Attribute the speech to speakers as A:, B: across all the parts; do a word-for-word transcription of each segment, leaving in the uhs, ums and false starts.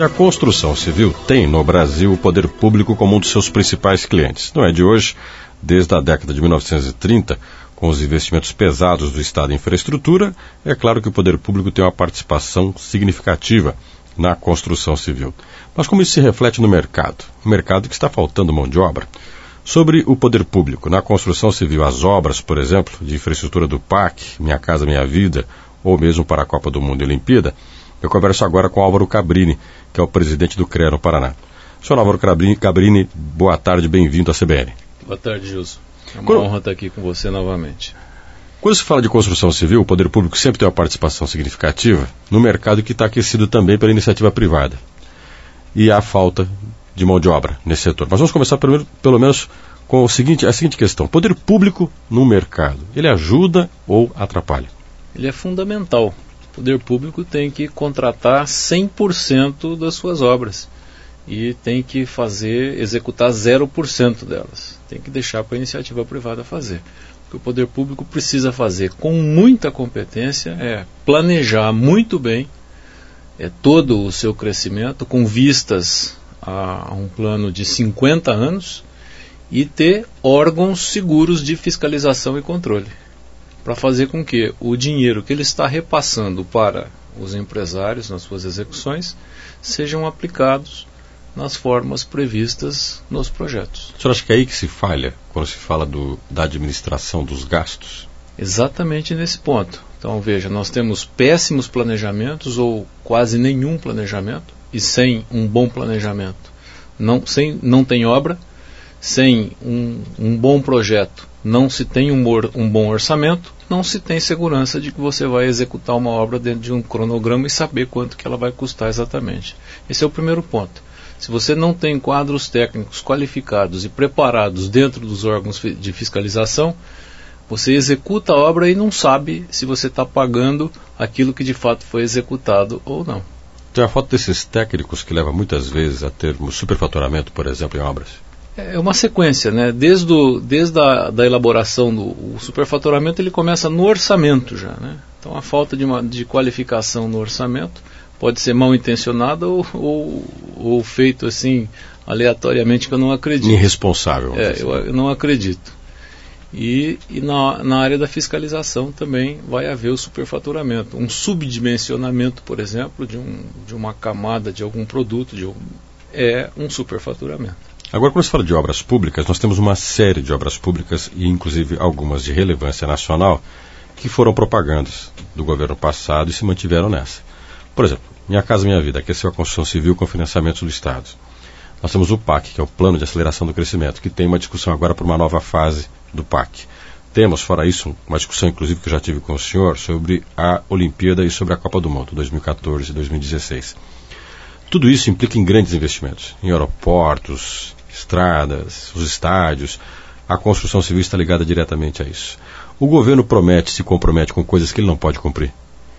A: A construção civil tem, no Brasil, o poder público como um dos seus principais clientes. Não é de hoje, desde a década de mil novecentos e trinta, com os investimentos pesados do Estado em infraestrutura, é claro que o poder público tem uma participação significativa na construção civil. Mas como isso se reflete no mercado? O mercado que está faltando mão de obra. Sobre o poder público, na construção civil, as obras, por exemplo, de infraestrutura do P A C, Minha Casa Minha Vida, ou mesmo para a Copa do Mundo e Olimpíada, eu converso agora com Álvaro Cabrini, que é o presidente do CREA no Paraná. Senhor Álvaro Cabrini, Cabrini, boa tarde, bem-vindo à C B N.
B: Boa tarde, Gilson. É uma
A: Quando...
B: honra estar aqui com você novamente.
A: Quando se fala de construção civil, o poder público sempre tem uma participação significativa no mercado que está aquecido também pela iniciativa privada. E há falta de mão de obra nesse setor. Mas vamos começar pelo, pelo menos com o seguinte, a seguinte questão. Poder público no mercado, ele ajuda ou atrapalha?
B: Ele é fundamental. O poder público tem que contratar cem por cento das suas obras e tem que fazer, executar zero por cento delas. Tem que deixar para a iniciativa privada fazer. O que o poder público precisa fazer com muita competência é planejar muito bem é, todo o seu crescimento com vistas a, a um plano de cinquenta anos e ter órgãos seguros de fiscalização e controle, para fazer com que o dinheiro que ele está repassando para os empresários nas suas execuções sejam aplicados nas formas previstas nos projetos.
A: O senhor acha que é aí que se falha quando se fala do, da administração dos gastos?
B: Exatamente nesse ponto. Então veja, nós temos péssimos planejamentos ou quase nenhum planejamento, e sem um bom planejamento não, sem, não tem obra, sem um, um bom projeto não se tem um, um bom orçamento, não se tem segurança de que você vai executar uma obra dentro de um cronograma e saber quanto que ela vai custar exatamente. Esse é o primeiro ponto. Se você não tem quadros técnicos qualificados e preparados dentro dos órgãos de fiscalização, você executa a obra e não sabe se você está pagando aquilo que de fato foi executado ou não.
A: Tem a falta desses técnicos que leva muitas vezes a termos superfaturamento, por exemplo, em obras?
B: É uma sequência, né? Desde, o, desde a da elaboração do o superfaturamento, ele começa no orçamento já, né? Então a falta de, uma, de qualificação no orçamento pode ser mal intencionada ou, ou, ou feito assim aleatoriamente, que eu não acredito.
A: Irresponsável.
B: É, eu, eu não acredito. E, e na, na área da fiscalização também vai haver o superfaturamento. Um subdimensionamento, por exemplo, de, um, de uma camada de algum produto de um, é um superfaturamento.
A: Agora, quando se fala de obras públicas, nós temos uma série de obras públicas, e inclusive algumas de relevância nacional, que foram propagandas do governo passado e se mantiveram nessa. Por exemplo, Minha Casa Minha Vida, aqueceu a construção civil com financiamentos do Estado. Nós temos o P A C, que é o Plano de Aceleração do Crescimento, que tem uma discussão agora para uma nova fase do P A C. Temos, fora isso, uma discussão, inclusive, que eu já tive com o senhor, sobre a Olimpíada e sobre a Copa do Mundo, dois mil e quatorze e dois mil e dezesseis. Tudo isso implica em grandes investimentos, em aeroportos, estradas, os estádios. A construção civil está ligada diretamente a isso. O governo promete, se compromete com coisas que ele não pode cumprir?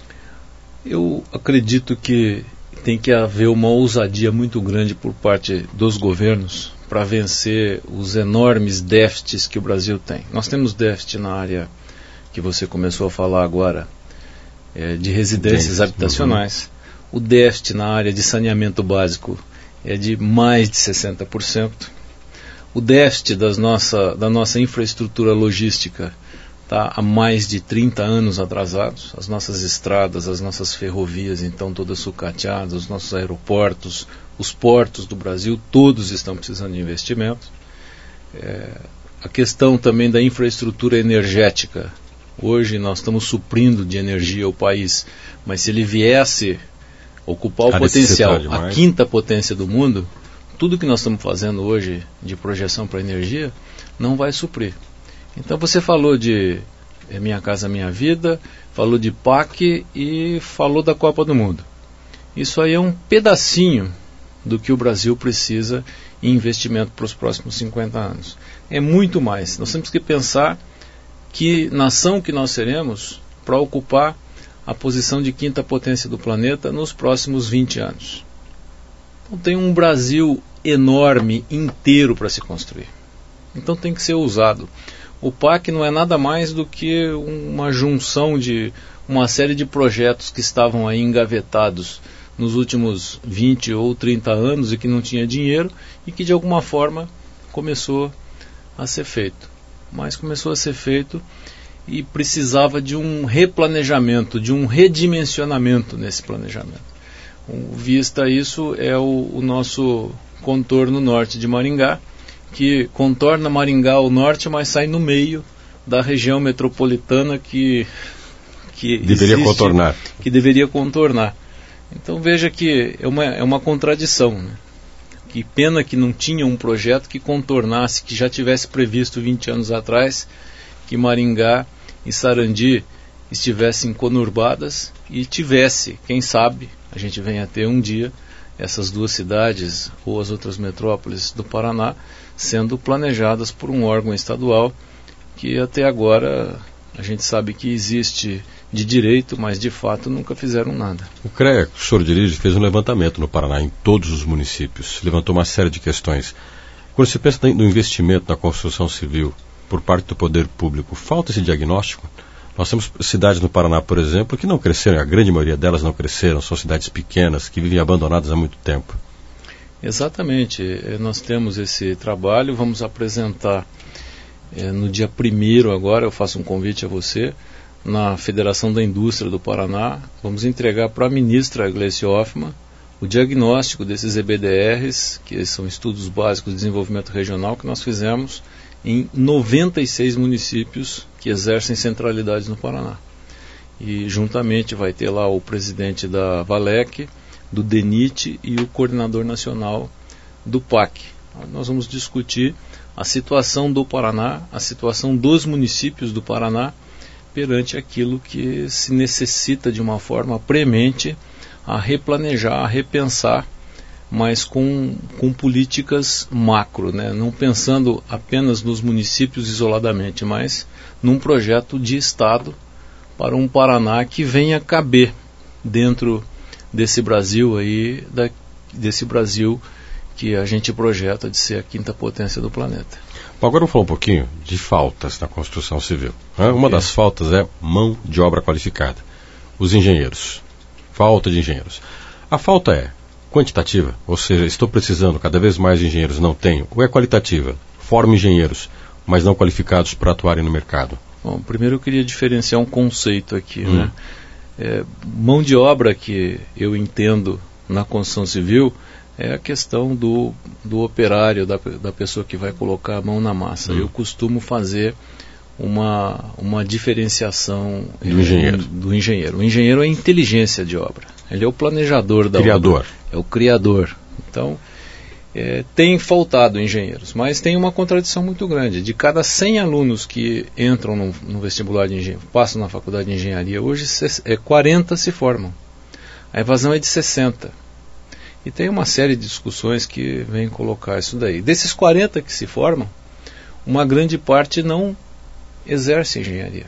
B: Eu acredito que tem que haver uma ousadia muito grande por parte dos governos para vencer os enormes déficits que o Brasil tem. Nós temos déficit na área que você começou a falar agora, é, de residências habitacionais. Uhum. O déficit na área de saneamento básico é de mais de sessenta por cento. O déficit das nossa, da nossa infraestrutura logística está há mais de trinta anos atrasados. As nossas estradas, as nossas ferrovias, então, todas sucateadas, os nossos aeroportos, os portos do Brasil, todos estão precisando de investimentos. É, a questão também da infraestrutura energética. Hoje nós estamos suprindo de energia o país, mas se ele viesse ocupar o a potencial, a quinta potência do mundo, tudo que nós estamos fazendo hoje de projeção para energia não vai suprir. Então você falou de é, Minha Casa Minha Vida, falou de P A C e falou da Copa do Mundo. Isso aí é um pedacinho do que o Brasil precisa em investimento para os próximos cinquenta anos. É muito mais. Nós temos que pensar que nação que nós seremos para ocupar a posição de quinta potência do planeta nos próximos vinte anos. Então tem um Brasil enorme, inteiro para se construir. Então tem que ser usado. O P A C não é nada mais do que uma junção de uma série de projetos que estavam aí engavetados nos últimos vinte ou trinta anos e que não tinha dinheiro e que de alguma forma começou a ser feito. Mas começou a ser feito e precisava de um replanejamento, de um redimensionamento nesse planejamento. Vista isso, é o, o nosso contorno norte de Maringá, que contorna Maringá ao norte, mas sai no meio da região metropolitana que, que
A: deveria
B: existe,
A: contornar.
B: Que deveria contornar. Então veja que é uma, é uma contradição, né? Que pena que não tinha um projeto que contornasse, que já tivesse previsto vinte anos atrás, que Maringá e Sarandi estivessem conurbadas e tivesse, quem sabe, a gente venha a ter um dia essas duas cidades ou as outras metrópoles do Paraná sendo planejadas por um órgão estadual que até agora a gente sabe que existe de direito, mas de fato nunca fizeram nada.
A: O CREA, que o senhor dirige, fez um levantamento no Paraná, em todos os municípios, levantou uma série de questões. Quando se pensa no investimento na construção civil por parte do poder público, falta esse diagnóstico? Nós temos cidades no Paraná, por exemplo, que não cresceram, a grande maioria delas não cresceram, são cidades pequenas, que vivem abandonadas há muito tempo.
B: Exatamente, nós temos esse trabalho, vamos apresentar é, no dia primeiro agora, eu faço um convite a você, na Federação da Indústria do Paraná, vamos entregar para a ministra Gleice Hoffmann o diagnóstico desses E B D Rs, que são Estudos Básicos de Desenvolvimento Regional, que nós fizemos em noventa e seis municípios que exercem centralidades no Paraná. E juntamente vai ter lá o presidente da Valec, do DENIT e o coordenador nacional do P A C. Nós vamos discutir a situação do Paraná, a situação dos municípios do Paraná perante aquilo que se necessita de uma forma premente a replanejar, a repensar, mas com, com políticas macro, né? Não pensando apenas nos municípios isoladamente, mas num projeto de Estado para um Paraná que venha caber dentro desse Brasil aí, da, desse Brasil que a gente projeta de ser a quinta potência do planeta.
A: Bom, agora vamos falar um pouquinho de faltas na construção civil. Né? Uma das faltas é mão de obra qualificada. Os engenheiros. Falta de engenheiros. A falta é quantitativa, ou seja, estou precisando cada vez mais de engenheiros, não tenho, ou é qualitativa? Formo engenheiros, mas não qualificados para atuarem no mercado.
B: Bom, primeiro eu queria diferenciar um conceito aqui,
A: hum.
B: né? É, mão de obra que eu entendo na construção civil é a questão do, do operário, da, da pessoa que vai colocar a mão na massa. Hum. Eu costumo fazer uma, uma diferenciação
A: do, é, engenheiro.
B: do engenheiro. O engenheiro é a inteligência de obra. Ele é o planejador da
A: criador.
B: obra. É o criador. Então, é, tem faltado engenheiros, mas tem uma contradição muito grande. De cada cem alunos que entram no, no vestibular de engenharia, passam na faculdade de engenharia, hoje é, quarenta se formam. A evasão é de sessenta. E tem uma série de discussões que vêm colocar isso daí. Desses quarenta que se formam, uma grande parte não exerce engenharia,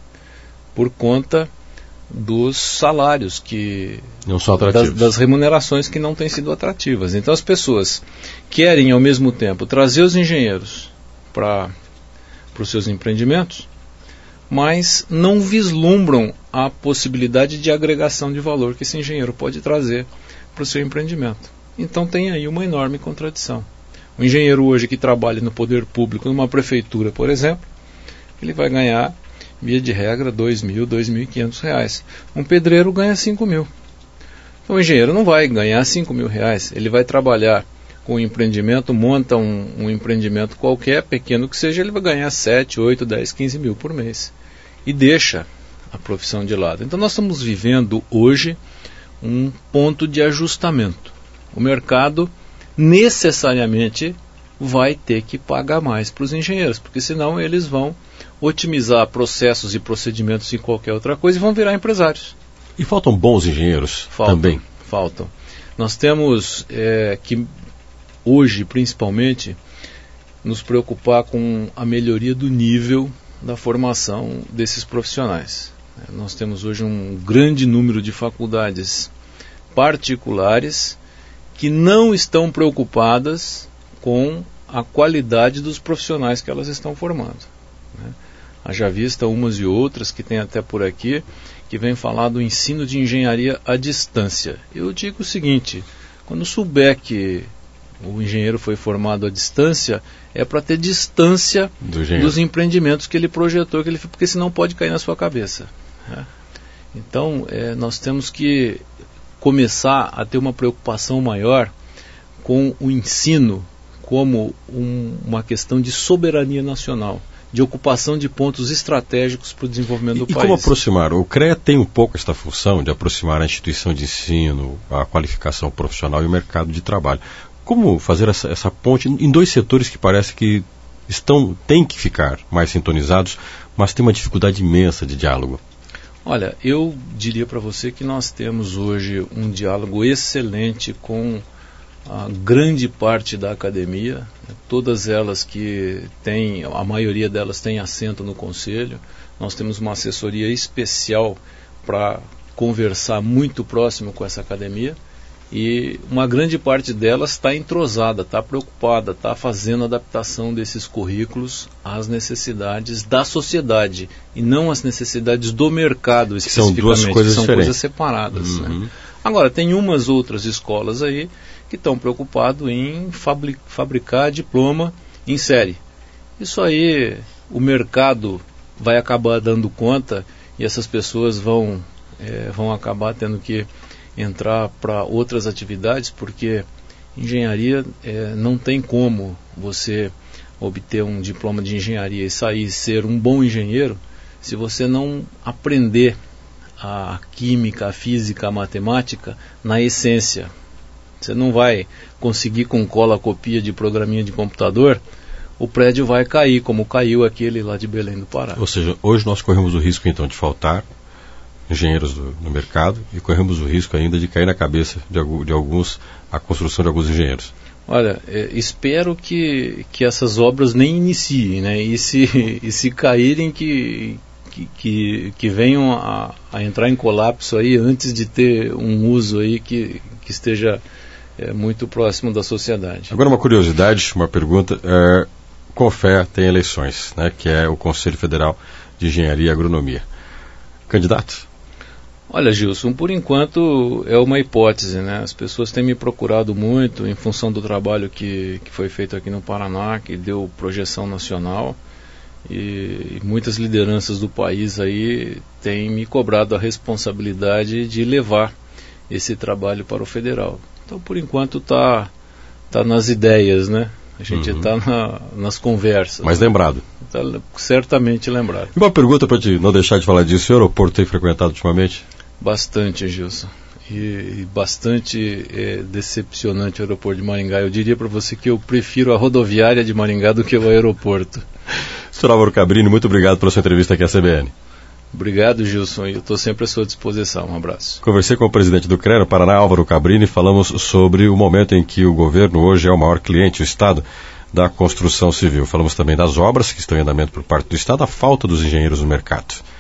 B: por conta dos salários que
A: não são atrativos,
B: das, das remunerações que não têm sido atrativas. Então as pessoas querem ao mesmo tempo trazer os engenheiros para os seus empreendimentos, mas não vislumbram a possibilidade de agregação de valor que esse engenheiro pode trazer para o seu empreendimento. Então tem aí uma enorme contradição. O engenheiro hoje que trabalha no poder público, numa prefeitura, por exemplo, ele vai ganhar, via de regra, dois mil, dois mil e quinhentos reais. Um pedreiro ganha cinco mil. Então, o engenheiro não vai ganhar cinco mil reais. Ele vai trabalhar com um empreendimento, monta um, um empreendimento qualquer, pequeno que seja, ele vai ganhar sete, oito, dez, quinze mil por mês. E deixa a profissão de lado. Então nós estamos vivendo hoje um ponto de ajustamento. O mercado necessariamente vai ter que pagar mais para os engenheiros, porque senão eles vão otimizar processos e procedimentos em qualquer outra coisa e vão virar empresários.
A: E faltam bons engenheiros
B: faltam,
A: também?
B: Faltam. Nós temos é, que, hoje principalmente, nos preocupar com a melhoria do nível da formação desses profissionais. Nós temos hoje um grande número de faculdades particulares que não estão preocupadas com a qualidade dos profissionais que elas estão formando. Haja vista umas e outras, que tem até por aqui, que que vem falar do ensino de engenharia à distância. Eu digo o seguinte, quando souber que o engenheiro foi formado à distância, é para ter distância do dos empreendimentos que ele projetou, que ele, porque senão pode cair na sua cabeça. Né? Então, é, nós temos que começar a ter uma preocupação maior com o ensino como um, uma questão de soberania nacional, de ocupação de pontos estratégicos para o desenvolvimento do
A: e,
B: país.
A: E como aproximar? O CREA tem um pouco esta função de aproximar a instituição de ensino, a qualificação profissional e o mercado de trabalho. Como fazer essa, essa ponte em dois setores que parece que estão, têm que ficar mais sintonizados, mas tem uma dificuldade imensa de diálogo?
B: Olha, eu diria para você que nós temos hoje um diálogo excelente com a grande parte da academia, todas elas que têm, a maioria delas tem assento no Conselho. Nós temos uma assessoria especial para conversar muito próximo com essa academia e uma grande parte delas está entrosada, está preocupada, está fazendo adaptação desses currículos às necessidades da sociedade e não às necessidades do mercado especificamente,
A: são duas coisas
B: que são
A: diferentes.
B: Coisas separadas.
A: Uhum.
B: Né? Agora, tem umas outras escolas aí que estão preocupados em fabri- fabricar diploma em série. Isso aí, o mercado vai acabar dando conta e essas pessoas vão, é, vão acabar tendo que entrar para outras atividades, porque engenharia é, não tem como você obter um diploma de engenharia e sair e ser um bom engenheiro se você não aprender a química, a física, a matemática na essência. Você não vai conseguir com cola copia de programinha de computador, o prédio vai cair, como caiu aquele lá de Belém do Pará.
A: Ou seja, hoje nós corremos o risco então de faltar engenheiros do, no mercado e corremos o risco ainda de cair na cabeça de, de alguns a construção de alguns engenheiros.
B: Olha, é, espero que, que essas obras nem iniciem, né? E se, e se caírem que, que, que, que venham a, a entrar em colapso aí antes de ter um uso aí que, que esteja é, muito próximo da sociedade.
A: Agora uma curiosidade, uma pergunta, é, CONFEA tem eleições, né, que é o Conselho Federal de Engenharia e Agronomia. Candidato?
B: Olha, Gilson, por enquanto é uma hipótese, né? As pessoas têm me procurado muito em função do trabalho que, que foi feito aqui no Paraná, que deu projeção nacional, e, e muitas lideranças do país aí têm me cobrado a responsabilidade de levar esse trabalho para o federal. Então, por enquanto, está tá nas ideias, né? A gente está uhum. na, nas conversas.
A: Mas lembrado.
B: Tá certamente lembrado.
A: E uma pergunta para não deixar de falar disso: o aeroporto tem frequentado ultimamente?
B: Bastante, Gilson. E, e bastante é, decepcionante o aeroporto de Maringá. Eu diria para você que eu prefiro a rodoviária de Maringá do que o aeroporto.
A: senhor Álvaro Cabrini, muito obrigado pela sua entrevista aqui à C B N.
B: Obrigado, Gilson, e eu estou sempre à sua disposição. Um abraço.
A: Conversei com o presidente do CREA no Paraná, Álvaro Cabrini, e falamos sobre o momento em que o governo hoje é o maior cliente, o Estado, da construção civil. Falamos também das obras que estão em andamento por parte do Estado, a falta dos engenheiros no mercado.